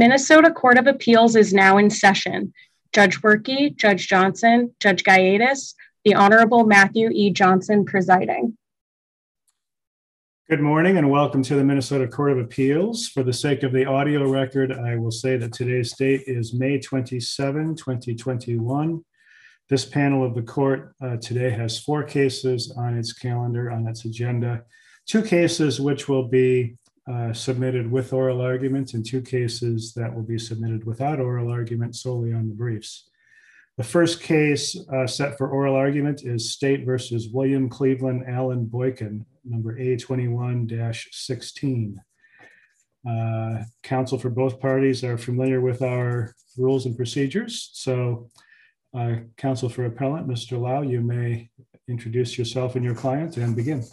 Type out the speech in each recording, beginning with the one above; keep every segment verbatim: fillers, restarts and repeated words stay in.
Minnesota Court of Appeals is now in session. Judge Werke, Judge Johnson, Judge Gaiatis, the Honorable Matthew E. Johnson presiding. Good morning and welcome to the Minnesota Court of Appeals. For the sake of the audio record, I will say that today's date is May twenty-seventh, twenty twenty-one. This panel of the court uh, today has four cases on its calendar, on its agenda. Two cases which will be uh, submitted with oral argument and two cases that will be submitted without oral argument solely on the briefs. The first case uh, set for oral argument is State versus William Cleveland Allen Boykin, number A twenty-one dash sixteen. Uh, counsel for both parties are familiar with our rules and procedures. So uh, counsel for appellant, Mister Lau, you may introduce yourself and your client and begin.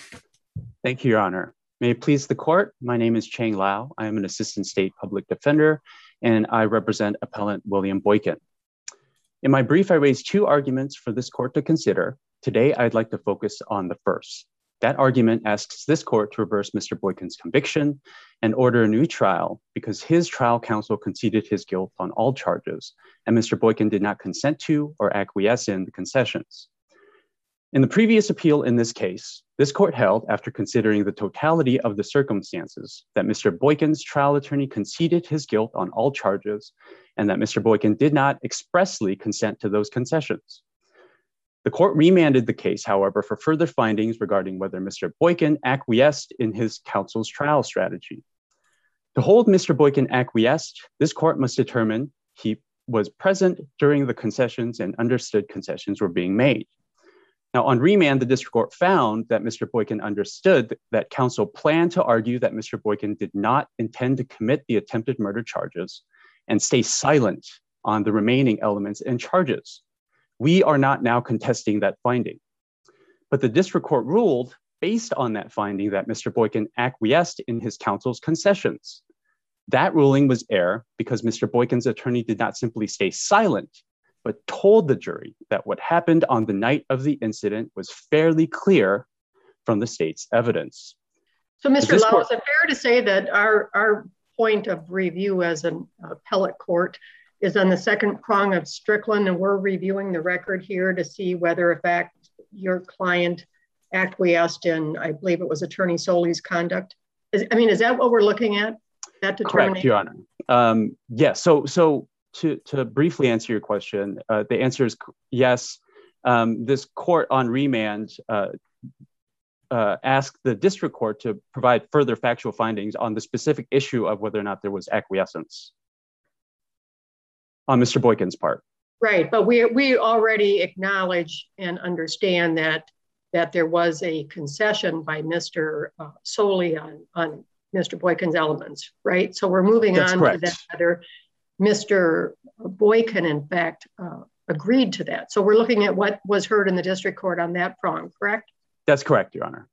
Thank you, Your Honor. May it please the court, my name is Chang Lau. I am an assistant state public defender and I represent appellant William Boykin. In my brief, I raised two arguments for this court to consider. Today, I'd like to focus on the first. That argument asks this court to reverse Mister Boykin's conviction and order a new trial because his trial counsel conceded his guilt on all charges, and Mister Boykin did not consent to or acquiesce in the concessions. In the previous appeal in this case, this court held, after considering the totality of the circumstances, that Mister Boykin's trial attorney conceded his guilt on all charges and that Mister Boykin did not expressly consent to those concessions. The court remanded the case, however, for further findings regarding whether Mister Boykin acquiesced in his counsel's trial strategy. To hold Mister Boykin acquiesced, this court must determine he was present during the concessions and understood concessions were being made. Now, on remand, the district court found that Mister Boykin understood that counsel planned to argue that Mister Boykin did not intend to commit the attempted murder charges and stay silent on the remaining elements and charges. We are not now contesting that finding. But the district court ruled, based on that finding, that Mister Boykin acquiesced in his counsel's concessions. That ruling was error because Mister Boykin's attorney did not simply stay silent, but told the jury that what happened on the night of the incident was fairly clear from the state's evidence. So, Mister Lau, is it fair to say that our, our point of review as an appellate court is on the second prong of Strickland, and we're reviewing the record here to see whether, in fact, your client acquiesced in, I believe it was Attorney Soley's conduct? Is, I mean, is that what we're looking at? That determination? Correct, Your Honor. Um, yes. Yeah, so, so to, to briefly answer your question, uh, the answer is yes. Um, this court on remand uh, uh, asked the district court to provide further factual findings on the specific issue of whether or not there was acquiescence on Mister Boykin's part. Right, but we we already acknowledge and understand that that there was a concession by Mister Uh, Soley on, on Mister Boykin's elements, right? So we're moving That's on correct. to that whether Mister Boykin, in fact, uh, agreed to that. So we're looking at what was heard in the district court on that prong, correct? That's correct, Your Honor.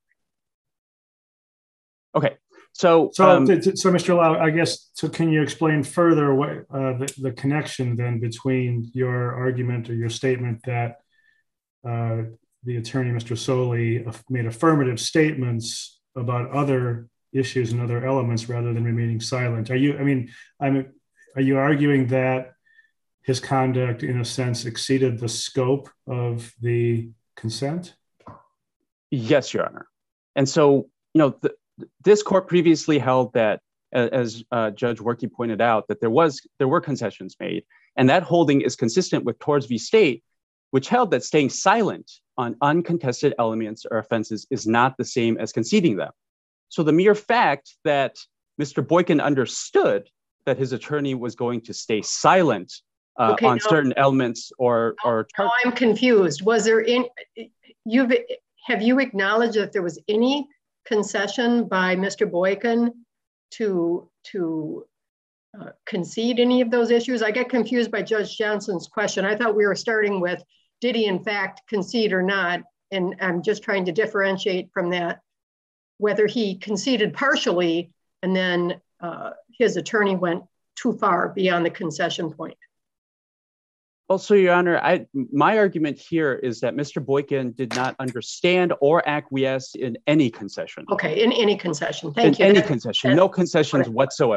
Okay. So, so, um, so Mister Lau, I guess, so can you explain further what uh, the, the connection then between your argument or your statement that uh, the attorney, Mister Soley, made affirmative statements about other issues and other elements rather than remaining silent? Are you, I mean, I'm, are you arguing that his conduct, in a sense, exceeded the scope of the consent? Yes, Your Honor. And so, you know, the, this court previously held that, as uh, Judge Werke pointed out, that there was there were concessions made, and that holding is consistent with Torres v. State, which held that staying silent on uncontested elements or offenses is not the same as conceding them. So the mere fact that Mister Boykin understood that his attorney was going to stay silent uh, okay, on no, certain elements or or no, I'm confused. Was there in you've have you acknowledged that there was any concession by Mister Boykin to to uh, concede any of those issues? I get confused by Judge Johnson's question. I thought we were starting with, did he in fact concede or not? And I'm just trying to differentiate from that, whether he conceded partially and then uh, his attorney went too far beyond the concession point. Also, Your Honor, I, my argument here is that Mister Boykin did not understand or acquiesce in any concession. Okay, in any concession. Thank in you. any that, concession, that, no concessions whatsoever.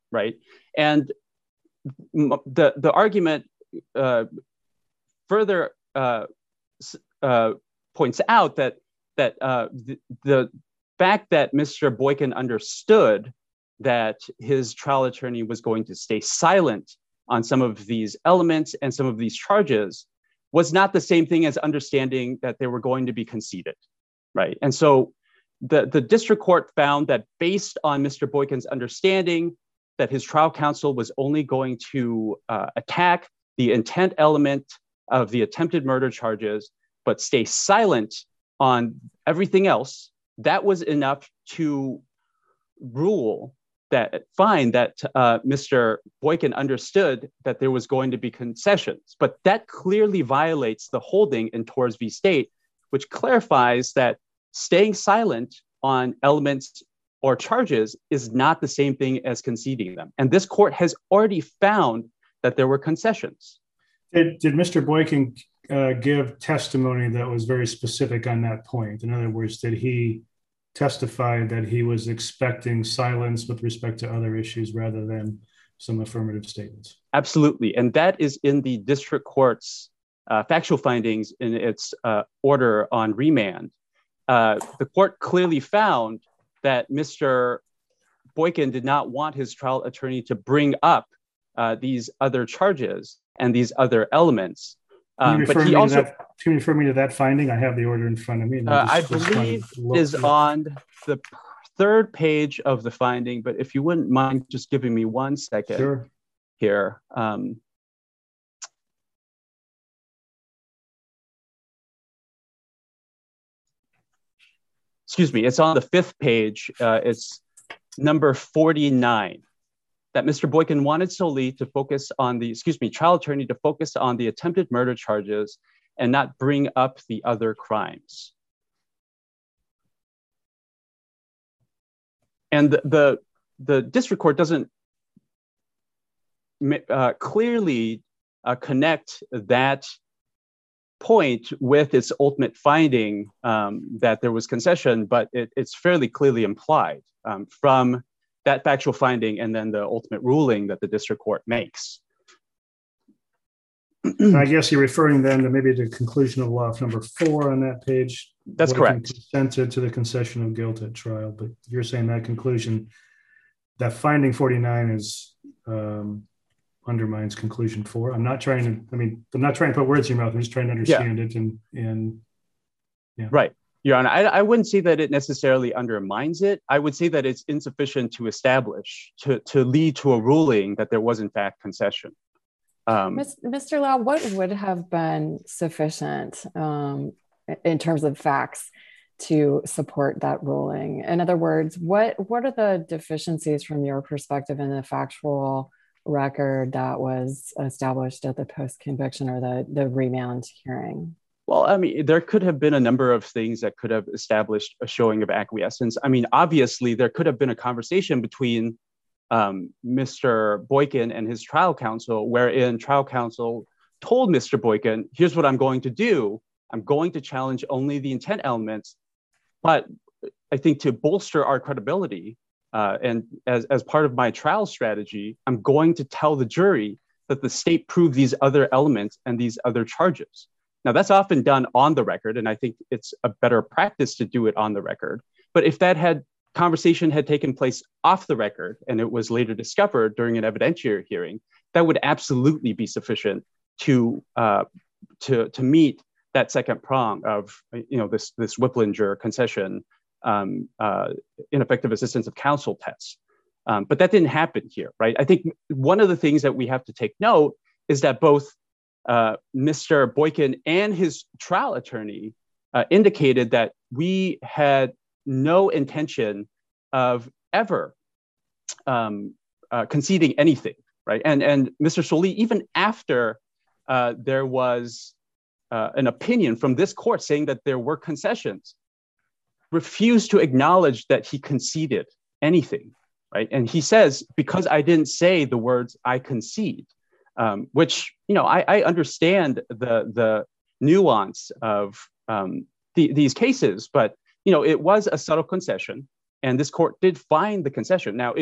right? And the, the argument uh, further uh, uh, points out that, that uh, the, the fact that Mister Boykin understood that his trial attorney was going to stay silent on some of these elements and some of these charges was not the same thing as understanding that they were going to be conceded, right? And so the, the district court found that based on Mister Boykin's understanding that his trial counsel was only going to uh, attack the intent element of the attempted murder charges, but stay silent on everything else, that was enough to rule that, find that uh, Mister Boykin understood that there was going to be concessions. But that clearly violates the holding in Torres v. State, which clarifies that staying silent on elements or charges is not the same thing as conceding them. And this court has already found that there were concessions. Did, did Mister Boykin uh, give testimony that was very specific on that point? In other words, did he testify that he was expecting silence with respect to other issues rather than some affirmative statements? Absolutely. And that is in the district court's uh, factual findings in its uh, order on remand. Uh, the court clearly found that Mister Boykin did not want his trial attorney to bring up uh, these other charges and these other elements. Um, but he also, that, can you refer me to that finding? I have the order in front of me. Uh, I believe is on the third page of the finding, but if you wouldn't mind just giving me one second sure. here. Um, excuse me, it's on the fifth page. Uh, it's number forty-nine. That Mister Boykin wanted solely to focus on the, excuse me, trial attorney to focus on the attempted murder charges and not bring up the other crimes. And the, the, the district court doesn't uh, clearly uh, connect that point with its ultimate finding um, that there was concession, but it, it's fairly clearly implied um, from that factual finding and then the ultimate ruling that the district court makes. I guess you're referring then to maybe the conclusion of law number four on that page. That's correct. Consented to the concession of guilt at trial, but you're saying that conclusion, that finding forty-nine is um, undermines conclusion four. I'm not trying to, I mean, I'm not trying to put words in your mouth. I'm just trying to understand yeah. it and, and yeah. Right. Your Honor, I, I wouldn't say that it necessarily undermines it. I would say that it's insufficient to establish, to, to lead to a ruling that there was in fact concession. Um, Mister Lau, what would have been sufficient um, in terms of facts to support that ruling? In other words, what, what are the deficiencies from your perspective in the factual record that was established at the post-conviction or the, the remand hearing? Well, I mean, there could have been a number of things that could have established a showing of acquiescence. I mean, obviously, there could have been a conversation between um, Mister Boykin and his trial counsel, wherein trial counsel told Mister Boykin, here's what I'm going to do. I'm going to challenge only the intent elements. But I think to bolster our credibility uh, and as, as part of my trial strategy, I'm going to tell the jury that the state proved these other elements and these other charges. Now, that's often done on the record, and I think it's a better practice to do it on the record. But if that had conversation had taken place off the record and it was later discovered during an evidentiary hearing, that would absolutely be sufficient to uh, to to meet that second prong of you know this this Whipplinger concession, um, uh, ineffective assistance of counsel test. Um, but that didn't happen here, right? I think one of the things that we have to take note is that both Uh, Mister Boykin and his trial attorney uh, indicated that we had no intention of ever um, uh, conceding anything, right? And, and Mister Solis, even after uh, there was uh, an opinion from this court saying that there were concessions, refused to acknowledge that he conceded anything, right? And he says, because I didn't say the words I concede, Um, which, you know, I, I understand the the nuance of um, the, these cases, but, you know, it was a subtle concession and this court did find the concession. Now, if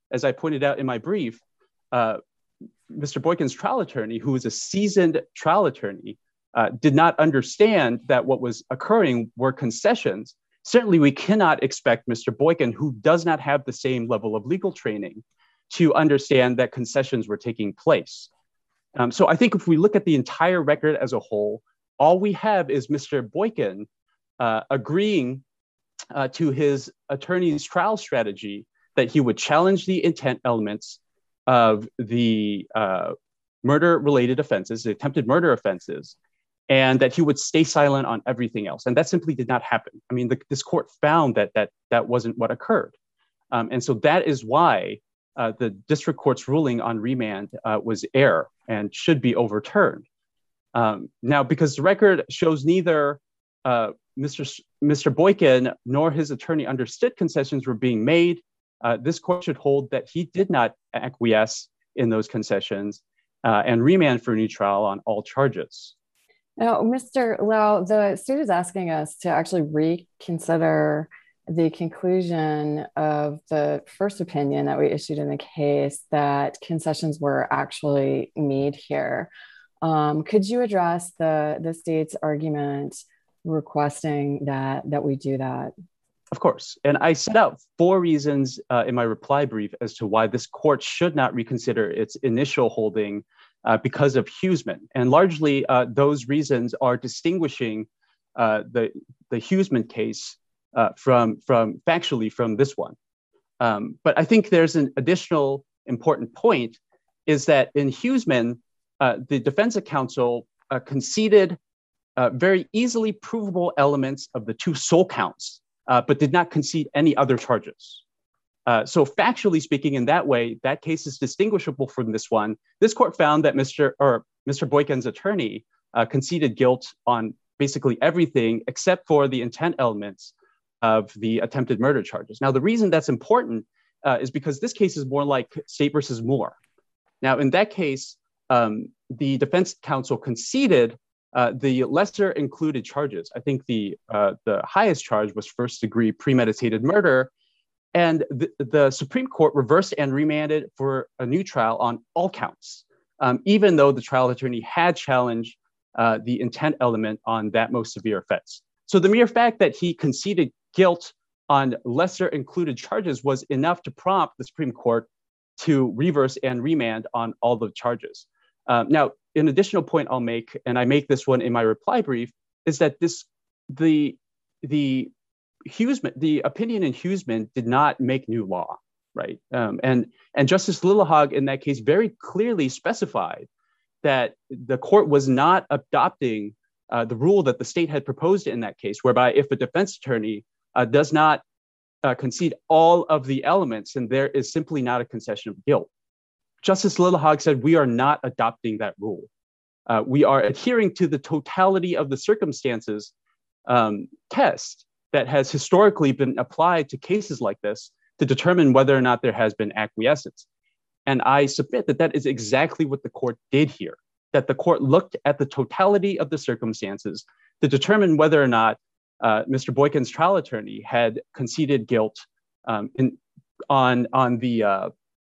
as I pointed out in my brief, uh, Mister Boykin's trial attorney, who is a seasoned trial attorney, uh, did not understand that what was occurring were concessions. Certainly, we cannot expect Mister Boykin, who does not have the same level of legal training, to understand that concessions were taking place. Um, so I think if we look at the entire record as a whole, all we have is Mister Boykin uh, agreeing uh, to his attorney's trial strategy that he would challenge the intent elements of the uh, murder-related offenses, the attempted murder offenses, and that he would stay silent on everything else. And that simply did not happen. I mean, the, this court found that that, that wasn't what occurred. Um, and so that is why uh, the district court's ruling on remand uh, was error and should be overturned. Um, now, because the record shows neither uh, Mister S- Mister Boykin nor his attorney understood concessions were being made, uh, this court should hold that he did not acquiesce in those concessions uh, and remand for a new trial on all charges. Now, Mister Lau, the state is asking us to actually reconsider the conclusion of the first opinion that we issued in the case that concessions were actually made here. Um, could you address the, the state's argument requesting that, that we do that? Of course. And I set out four reasons uh, in my reply brief as to why this court should not reconsider its initial holding uh, because of Huseman. And largely, uh, those reasons are distinguishing uh, the, the Huseman case uh, from, from factually from this one. Um, but I think there's an additional important point is that in Huseman, uh, the defense counsel uh, conceded uh, very easily provable elements of the two sole counts, uh, but did not concede any other charges. Uh, so factually speaking, in that way, that case is distinguishable from this one. This court found that Mister or Mister Boykin's attorney uh, conceded guilt on basically everything except for the intent elements of the attempted murder charges. Now, the reason that's important uh, is because this case is more like State versus Moore. Now, in that case, um, the defense counsel conceded uh, the lesser included charges. I think the uh, the highest charge was first degree premeditated murder. And the, the Supreme Court reversed and remanded for a new trial on all counts, um, even though the trial attorney had challenged uh, the intent element on that most severe offense. So the mere fact that he conceded guilt on lesser included charges was enough to prompt the Supreme Court to reverse and remand on all the charges. Um, now, an additional point I'll make, and I make this one in my reply brief, is that this the the Huseman, the opinion in Huseman did not make new law, right? Um, and, and Justice Lillehaug in that case very clearly specified that the court was not adopting uh, the rule that the state had proposed in that case, whereby if a defense attorney uh, does not uh, concede all of the elements, then there is simply not a concession of guilt. Justice Lillehaug said, we are not adopting that rule. Uh, we are adhering to the totality of the circumstances um, test that has historically been applied to cases like this to determine whether or not there has been acquiescence. And I submit that that is exactly what the court did here, that the court looked at the totality of the circumstances to determine whether or not uh, Mister Boykin's trial attorney had conceded guilt um, in, on, on, the, uh,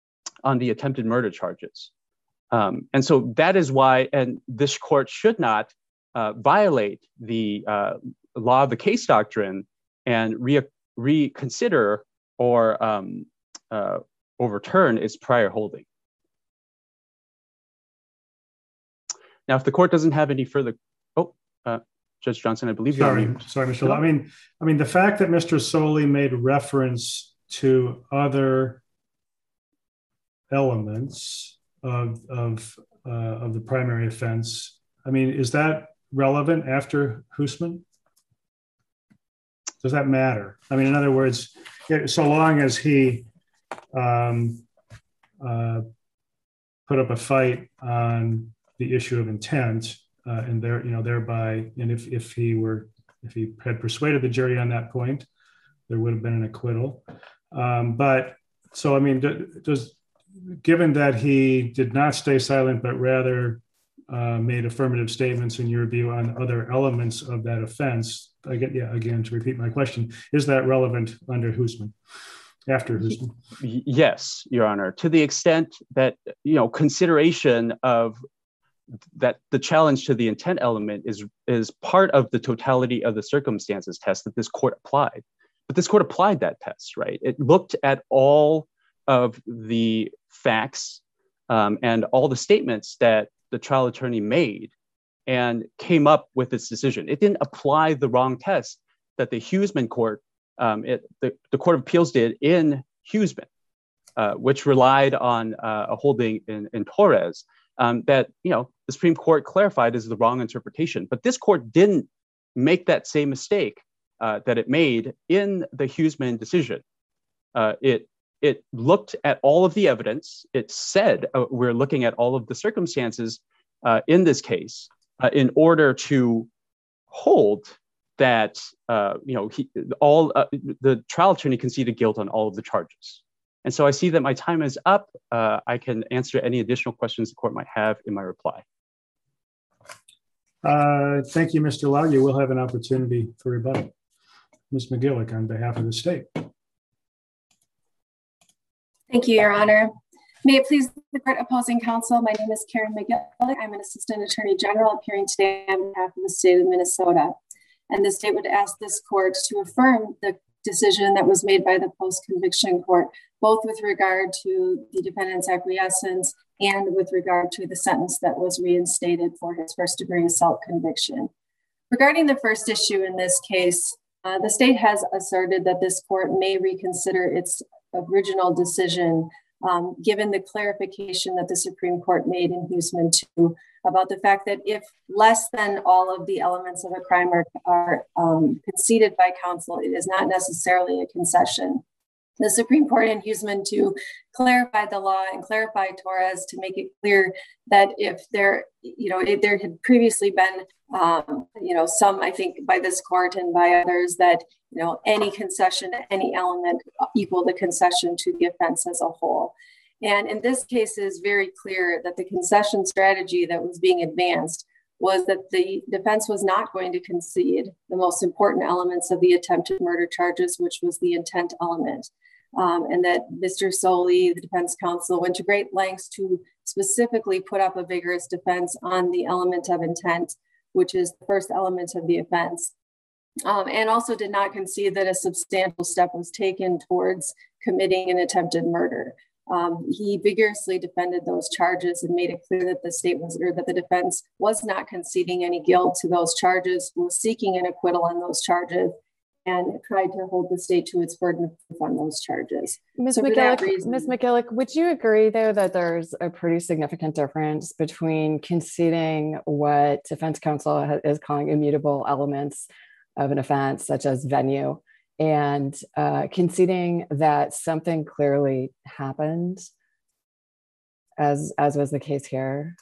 on the attempted murder charges. Um, and so that is why, and this court should not uh, violate the uh, law of the case doctrine and re reconsider or um, uh, overturn its prior holding. Now, if the court doesn't have any further, oh, uh, Judge Johnson, I believe. Sorry, sorry, Mister Law. I mean, I mean, the fact that Mister Soley made reference to other elements of of uh, of the primary offense, I mean, is that relevant after Huseman? Does that matter? I mean, in other words, so long as he um, uh, put up a fight on the issue of intent, uh, and there, you know, thereby, and if if he were, if he had persuaded the jury on that point, there would have been an acquittal. Um, but so, I mean, does given that he did not stay silent, but rather uh, made affirmative statements in your view on other elements of that offense. Again, yeah, again, to repeat my question, is that relevant under Huseman? After Huseman. Yes, Your Honor, to the extent that, you know, consideration of that the challenge to the intent element is, is part of the totality of the circumstances test that this court applied. But this court applied that test, right? It looked at all of the facts um, and all the statements that the trial attorney made and came up with its decision. It didn't apply the wrong test that the Huseman court, um, it, the, the Court of Appeals did in Huseman, uh, which relied on uh, a holding in, in Torres um, that, you know, the Supreme Court clarified as the wrong interpretation. But this court didn't make that same mistake uh, that it made in the Huseman decision. Uh, it It looked at all of the evidence. It said uh, we're looking at all of the circumstances uh, in this case uh, in order to hold that uh, you know he, all uh, the trial attorney conceded guilt on all of the charges. And so I see that my time is up. Uh, I can answer any additional questions the court might have in my reply. Uh, thank you, Mister Lau. You will have an opportunity for rebuttal. Miz McGillick, on behalf of the state. Thank you, Your Honor. May it please the court opposing counsel, my name is Karen McGillick. I'm an assistant attorney general appearing today on behalf of the state of Minnesota. And the state would ask this court to affirm the decision that was made by the post-conviction court, both with regard to the defendant's acquiescence and with regard to the sentence that was reinstated for his first degree assault conviction. Regarding the first issue in this case, uh, the state has asserted that this court may reconsider its original decision, um, given the clarification that the Supreme Court made in Huseman two about the fact that if less than all of the elements of a crime are, are um, conceded by counsel, it is not necessarily a concession. The Supreme Court in Huseman two clarified the law and clarified Torres to make it clear that if there, you know, if there had previously been, um, you know, some, I think by this court and by others, that, you know, any concession, any element equal the concession to the offense as a whole. And in this case, it is very clear that the concession strategy that was being advanced was that the defense was not going to concede the most important elements of the attempted murder charges, which was the intent element. Um, and that Mister Soley, the defense counsel, went to great lengths to specifically put up a vigorous defense on the element of intent, which is the first element of the offense. Um, and also did not concede that a substantial step was taken towards committing an attempted murder. Um, he vigorously defended those charges and made it clear that the state was, or that the defense was not conceding any guilt to those charges, was seeking an acquittal on those charges, and tried to hold the state to its burden of proof on those charges. Miz So McGillick, reason, Miz McGillick, would you agree, though, that there's a pretty significant difference between conceding what defense counsel is calling immutable elements of an offense, such as venue, and uh, conceding that something clearly happened, as as was the case here?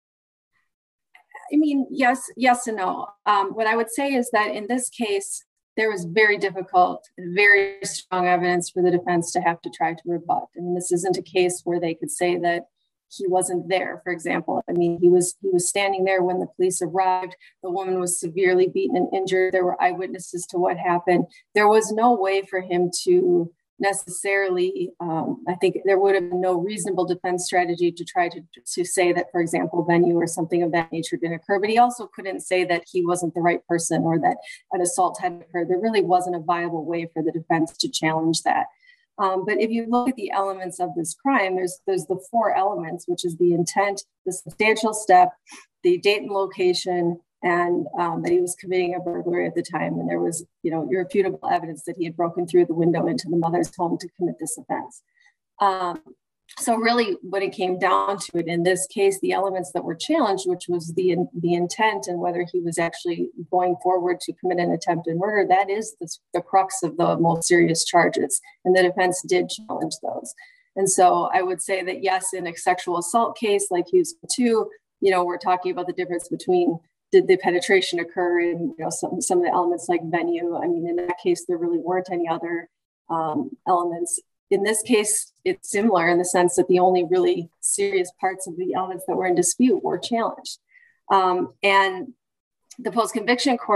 I mean, yes, yes and no. Um, what I would say is that in this case, there was very difficult, very strong evidence for the defense to have to try to rebut. I mean, this isn't a case where they could say that he wasn't there, for example. I mean, he was he was standing there when the police arrived. The woman was severely beaten and injured. There were eyewitnesses to what happened. There was no way for him to necessarily, um, I think there would have been no reasonable defense strategy to try to, to say that, for example, venue or something of that nature didn't occur. But he also couldn't say that he wasn't the right person or that an assault had occurred. There really wasn't a viable way for the defense to challenge that. Um, but if you look at the elements of this crime, there's there's the four elements, which is the intent, the substantial step, the date and location, and um, that he was committing a burglary at the time. And there was, you know, irrefutable evidence that he had broken through the window into the mother's home to commit this offense. Um, so really when it came down to it, in this case, the elements that were challenged, which was the, the intent and whether he was actually going forward to commit an attempted murder, that is the, the crux of the most serious charges. And the defense did challenge those. And so I would say that yes, in a sexual assault case like Huseman two, you know, we're talking about the difference between did the penetration occur in, you know, some, some of the elements like venue. I mean, in that case, there really weren't any other um, elements. In this case, it's similar in the sense that the only really serious parts of the elements that were in dispute were challenged. Um, and the post-conviction court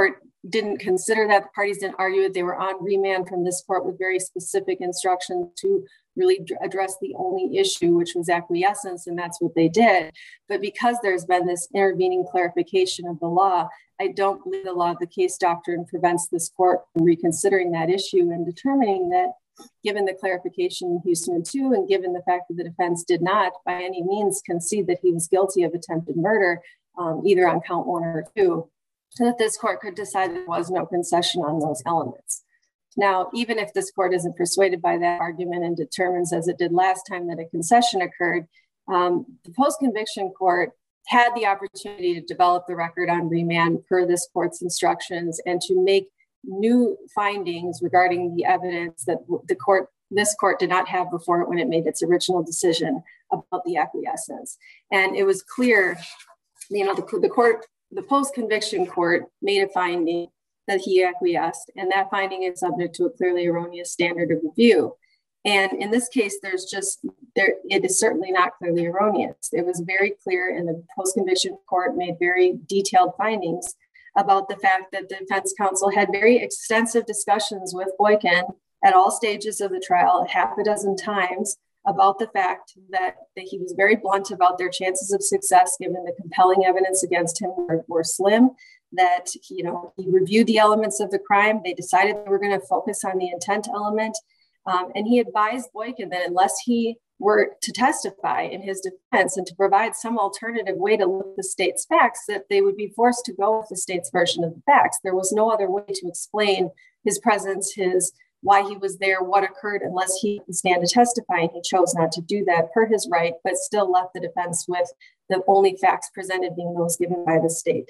didn't consider that. The parties didn't argue it. They were on remand from this court with very specific instructions to really address the only issue, which was acquiescence, and that's what they did. But because there's been this intervening clarification of the law, I don't believe the law of the case doctrine prevents this court from reconsidering that issue and determining that, given the clarification in Houston two, and given the fact that the defense did not by any means concede that he was guilty of attempted murder, um, either on count one or two, so that this court could decide there was no concession on those elements. Now, even if this court isn't persuaded by that argument and determines, as it did last time, that a concession occurred, um, the post-conviction court had the opportunity to develop the record on remand per this court's instructions and to make new findings regarding the evidence that the court, this court did not have before it when it made its original decision about the acquiescence. And it was clear, you know, the, the court, the post-conviction court made a finding that he acquiesced, and that finding is subject to a clearly erroneous standard of review. And in this case, there's just, there, it is certainly not clearly erroneous. It was very clear, and the post-conviction court made very detailed findings about the fact that the defense counsel had very extensive discussions with Boykin at all stages of the trial, half a dozen times, about the fact that, that he was very blunt about their chances of success, given the compelling evidence against him were, were slim, that, you know, he reviewed the elements of the crime. They decided they were going to focus on the intent element. Um, and he advised Boykin that unless he were to testify in his defense and to provide some alternative way to look at the state's facts, that they would be forced to go with the state's version of the facts. There was no other way to explain his presence, his why he was there, what occurred, unless he could stand to testify. And he chose not to do that per his right, but still left the defense with the only facts presented being those given by the state.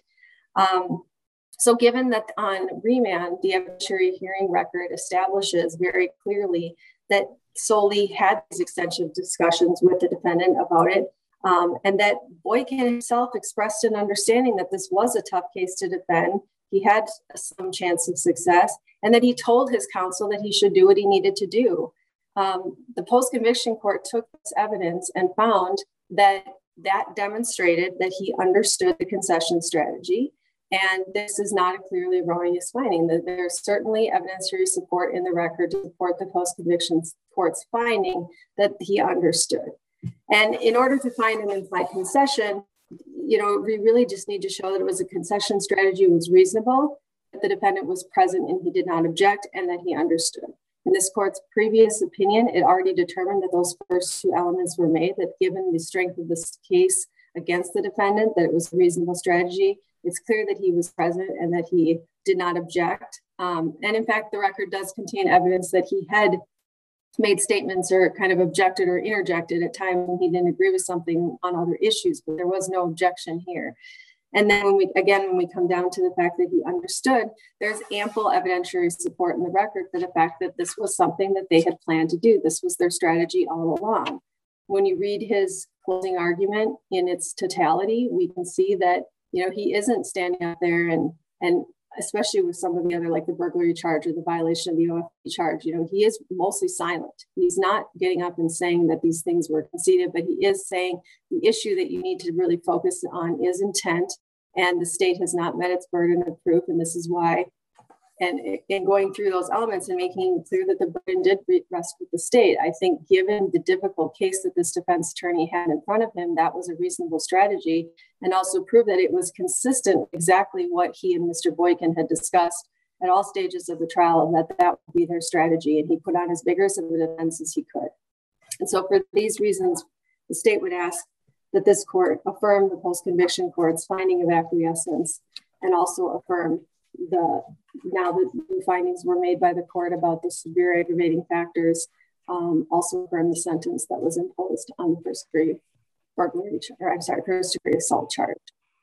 Um, so given that on remand, the evidentiary hearing record establishes very clearly that Soley had these extensive discussions with the defendant about it, um, and that Boykin himself expressed an understanding that this was a tough case to defend. He had some chance of success, and that he told his counsel that he should do what he needed to do. Um, the post-conviction court took this evidence and found that that demonstrated that he understood the concession strategy. And this is not a clearly erroneous finding. There's certainly evidentiary support in the record to support the post-conviction court's finding that he understood. And in order to find an implied concession, you know, we really just need to show that it was a concession strategy was reasonable, that the defendant was present and he did not object, and that he understood. In this court's previous opinion, it already determined that those first two elements were made, that given the strength of this case against the defendant, that it was a reasonable strategy. It's clear that he was present and that he did not object. Um, and in fact, the record does contain evidence that he had made statements or kind of objected or interjected at times when he didn't agree with something on other issues, but there was no objection here. And then when we, again, when we come down to the fact that he understood, there's ample evidentiary support in the record for the fact that this was something that they had planned to do. This was their strategy all along. When you read his closing argument in its totality, we can see that, you know, he isn't standing up there and, and especially with some of the other, like the burglary charge or the violation of the O F P charge, you know, he is mostly silent. He's not getting up and saying that these things were conceded, but he is saying the issue that you need to really focus on is intent, and the state has not met its burden of proof. And this is why, and in going through those elements and making clear that the burden did rest with the state, I think given the difficult case that this defense attorney had in front of him, that was a reasonable strategy, and also proved that it was consistent exactly what he and Mister Boykin had discussed at all stages of the trial, and that that would be their strategy. And he put on as vigorous of a defense as he could. And so for these reasons, the state would ask that this court affirm the post-conviction court's finding of acquiescence, and also affirm the, now that new findings were made by the court about the severe aggravating factors, um, also affirm the sentence that was imposed on the first degree burglary, or I'm sorry, first degree assault charge.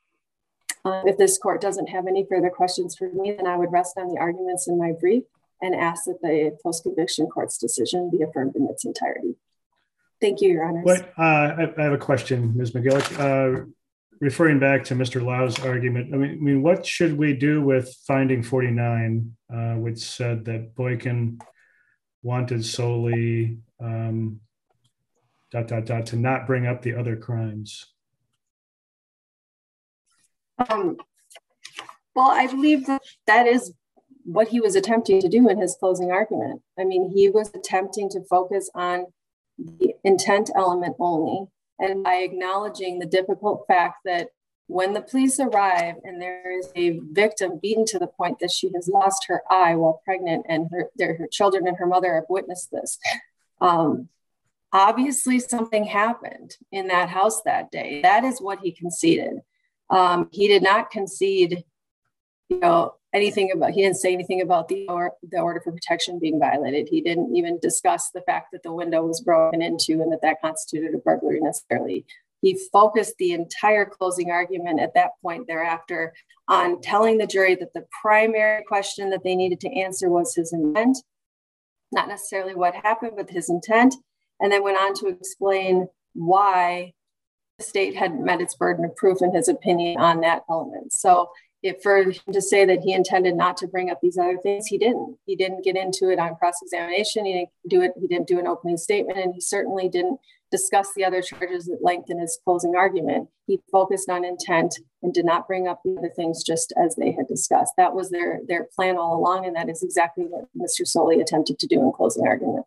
Um, if this court doesn't have any further questions for me, then I would rest on the arguments in my brief and ask that the post-conviction court's decision be affirmed in its entirety. Thank you, Your Honors. What, uh, I, I have a question, Miz McGillick. Uh, referring back to Mister Lau's argument, I mean, I mean, what should we do with finding forty-nine, uh, which said that Boykin wanted solely um, dot, dot, dot, to not bring up the other crimes? Um, Well, I believe that that is what he was attempting to do in his closing argument. I mean, he was attempting to focus on the intent element only, and by acknowledging the difficult fact that when the police arrive and there is a victim beaten to the point that she has lost her eye while pregnant, and her, their, her children and her mother have witnessed this, um, obviously something happened in that house that day. That is what he conceded. Um, he did not concede, you know, anything about, he didn't say anything about the, or, the order for protection being violated. He didn't even discuss the fact that the window was broken into and that that constituted a burglary necessarily. He focused the entire closing argument at that point thereafter on telling the jury that the primary question that they needed to answer was his intent, not necessarily what happened, but his intent, and then went on to explain why the state had met its burden of proof in his opinion on that element. So if for him to say that he intended not to bring up these other things, he didn't. He didn't get into it on cross-examination. He didn't do it. He didn't do an opening statement, and he certainly didn't discuss the other charges at length in his closing argument. He focused on intent and did not bring up the other things just as they had discussed. That was their, their plan all along, and that is exactly what Mister Soley attempted to do in closing argument.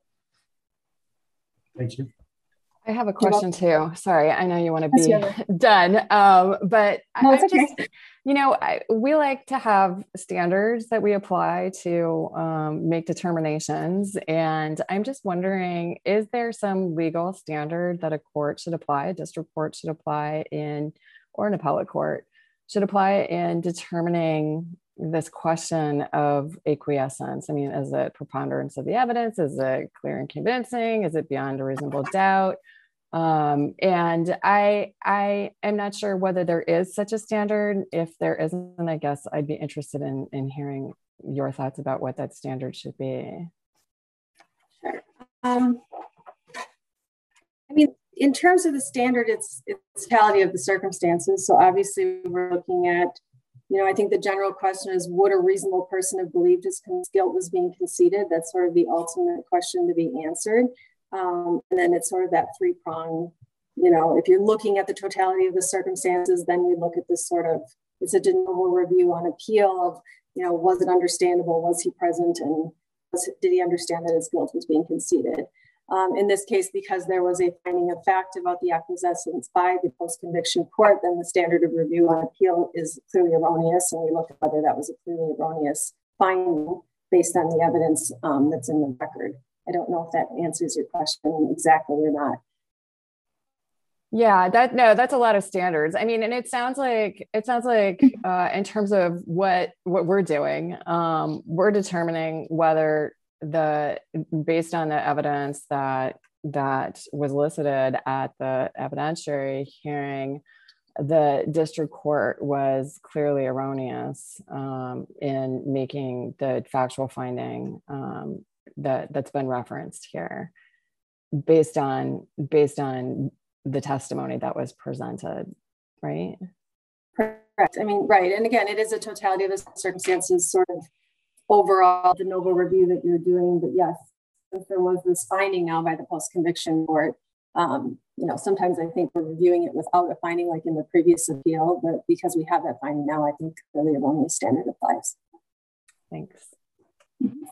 Thank you. I have a question too. Sorry, I know you want to be Yes, done, um, but no, I, it's I'm okay. just, you know, I, we like to have standards that we apply to um, make determinations. And I'm just wondering, is there some legal standard that a court should apply, a district court should apply in, or an appellate court should apply in determining this question of acquiescence? I mean, is it preponderance of the evidence? Is it clear and convincing? Is it beyond a reasonable doubt? Um, and I, I am not sure whether there is such a standard. If there isn't, I guess I'd be interested in, in hearing your thoughts about what that standard should be. Sure. Um, I mean, in terms of the standard, it's, it's totality of the circumstances. So obviously we're looking at, you know, I think the general question is, would a reasonable person have believed his guilt was being conceded? That's sort of the ultimate question to be answered. Um, and then it's sort of that three prong, you know, if you're looking at the totality of the circumstances, then we look at this sort of, it's a de novo review on appeal of, you know, was it understandable? Was he present? And was, did he understand that his guilt was being conceded? Um, in this case, because there was a finding of fact about the acquiescence by the post-conviction court, then the standard of review on appeal is clearly erroneous. And we look at whether that was a clearly erroneous finding based on the evidence um, that's in the record. I don't know if that answers your question exactly or not. Yeah, that no, that's a lot of standards. I mean, and it sounds like it sounds like uh, in terms of what what we're doing, um, we're determining whether the based on the evidence that that was elicited at the evidentiary hearing, the district court was clearly erroneous um, in making the factual finding um, that that's been referenced here, based on based on the testimony that was presented, right? Correct. I mean, right. And again, it is a totality of the circumstances, sort of overall de novo review that you're doing. But yes, if there was this finding now by the post-conviction court, um, you know, sometimes I think we're reviewing it without a finding like in the previous appeal, but because we have that finding now, I think clearly erroneous standard applies. Thanks. Mm-hmm.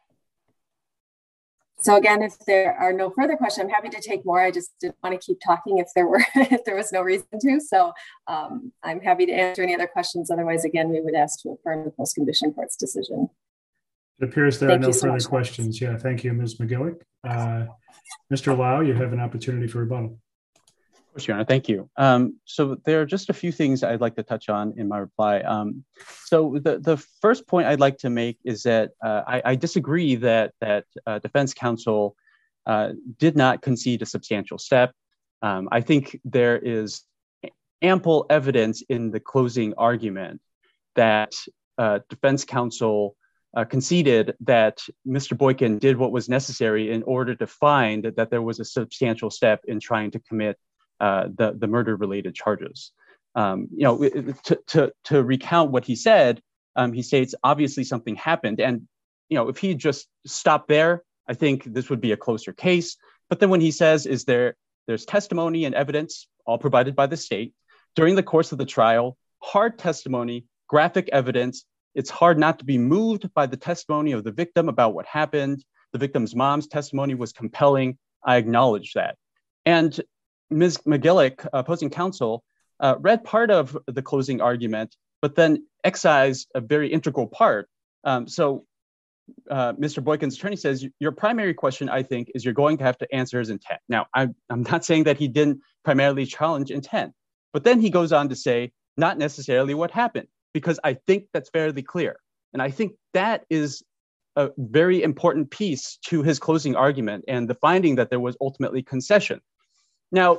So again, if there are no further questions, I'm happy to take more. I just didn't want to keep talking if there were if there was no reason to. So um, I'm happy to answer any other questions. Otherwise, again, we would ask to affirm the post-conviction court's decision. It appears there Thank are no so further much. questions. Yeah, thank you, Miz McGillick. Uh, Mister Lau, you have an opportunity for rebuttal. Of course, Your Honor, thank you. Um, so there are just a few things I'd like to touch on in my reply. Um, so the, the first point I'd like to make is that uh, I, I disagree that, that uh, defense counsel uh, did not concede a substantial step. Um, I think there is ample evidence in the closing argument that uh, defense counsel uh, conceded that Mister Boykin did what was necessary in order to find that there was a substantial step in trying to commit Uh, the, the murder-related charges. Um, you know, to, to, to recount what he said, um, he states, obviously something happened. And, you know, if he just stopped there, I think this would be a closer case. But then when he says, is there, there's testimony and evidence, all provided by the state, during the course of the trial, hard testimony graphic evidence. It's hard not to be moved by the testimony of the victim about what happened. The victim's mom's testimony was compelling. I acknowledge that. And Miz McGillick, opposing counsel, uh, read part of the closing argument, but then excised a very integral part. Um, so uh, Mister Boykin's attorney says, your primary question, I think, is you're going to have to answer his intent. Now, I'm, I'm not saying that he didn't primarily challenge intent, but then he goes on to say, not necessarily what happened, because I think that's fairly clear. And I think that is a very important piece to his closing argument and the finding that there was ultimately concession. Now,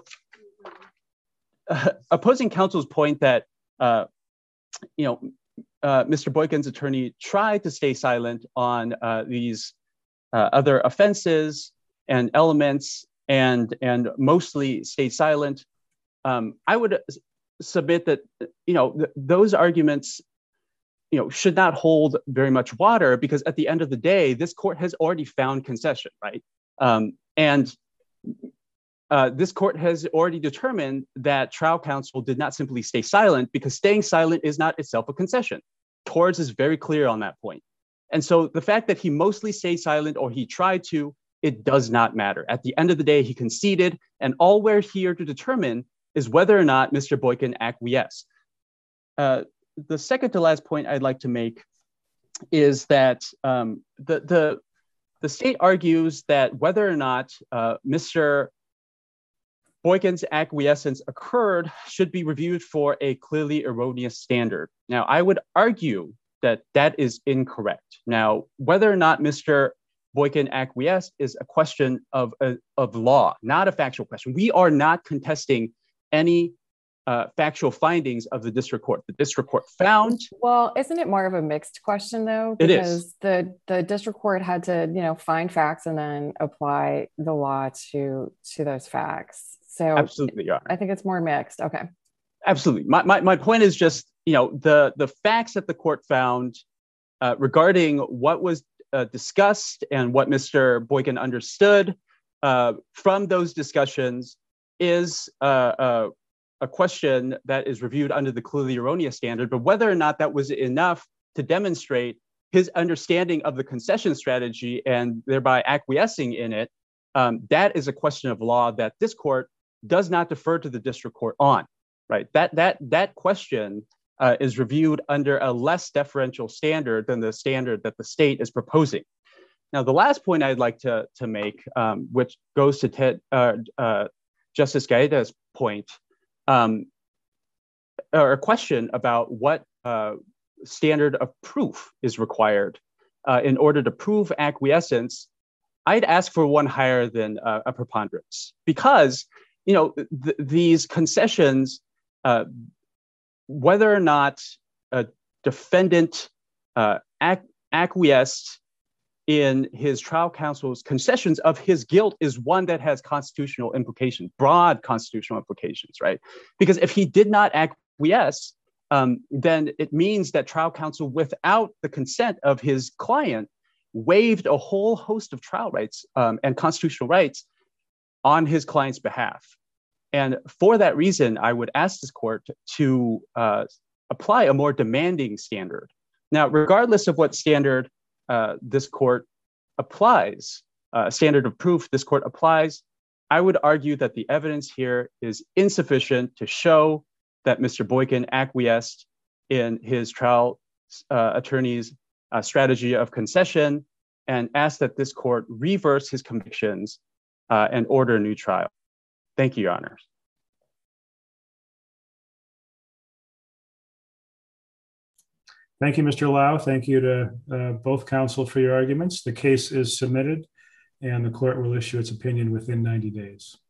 uh, opposing counsel's point that, uh, you know, uh, Mister Boykin's attorney tried to stay silent on uh, these uh, other offenses and elements and, and mostly stay silent. Um, I would submit that, you know, th those arguments, you know, should not hold very much water, because at the end of the day, this court has already found concession, right? Um, and uh, this court has already determined that trial counsel did not simply stay silent, because staying silent is not itself a concession. Torres is very clear on that point. And so the fact that he mostly stayed silent or he tried to, it does not matter. At the end of the day, he conceded, and all we're here to determine is whether or not Mister Boykin acquiesced. Uh, the second to last point I'd like to make is that um, the, the, the state argues that whether or not uh, Mister Boykin's acquiescence occurred should be reviewed for a clearly erroneous standard. Now, I would argue that that is incorrect. Now, whether or not Mister Boykin acquiesced is a question of, uh, of law, not a factual question. We are not contesting any uh, factual findings of the district court. The district court found. Well, isn't it more of a mixed question though? It because is. the the district court had to, you know, find facts and then apply the law to to those facts. So absolutely, yeah. I think it's more mixed. Okay. Absolutely. My my my point is just, you know, the the facts that the court found uh, regarding what was uh, discussed and what Mister Boykin understood uh, from those discussions is uh, uh, a question that is reviewed under the clearly erroneous standard, but whether or not that was enough to demonstrate his understanding of the concession strategy and thereby acquiescing in it, um, that is a question of law that this court does not defer to the district court on, right? That, that, that question uh, is reviewed under a less deferential standard than the standard that the state is proposing. Now, the last point I'd like to, to make, um, which goes to Ted, uh, uh, Justice Gaeta's point, um, or a question about what uh, standard of proof is required uh, in order to prove acquiescence, I'd ask for one higher than uh, a preponderance, because, you know, th these concessions, uh, whether or not a defendant uh, ac acquiesced in his trial counsel's concessions of his guilt is one that has constitutional implications, broad constitutional implications, right? Because if he did not acquiesce, um, then it means that trial counsel, without the consent of his client, waived a whole host of trial rights um, and constitutional rights on his client's behalf. And for that reason, I would ask this court to uh, apply a more demanding standard. Now, regardless of what standard Uh, this court applies, uh, standard of proof this court applies, I would argue that the evidence here is insufficient to show that Mister Boykin acquiesced in his trial uh, attorney's uh, strategy of concession, and ask that this court reverse his convictions uh, and order a new trial. Thank you, Your Honors. Thank you, Mister Lau. Thank you to uh, both counsel for your arguments. The case is submitted and the court will issue its opinion within ninety days.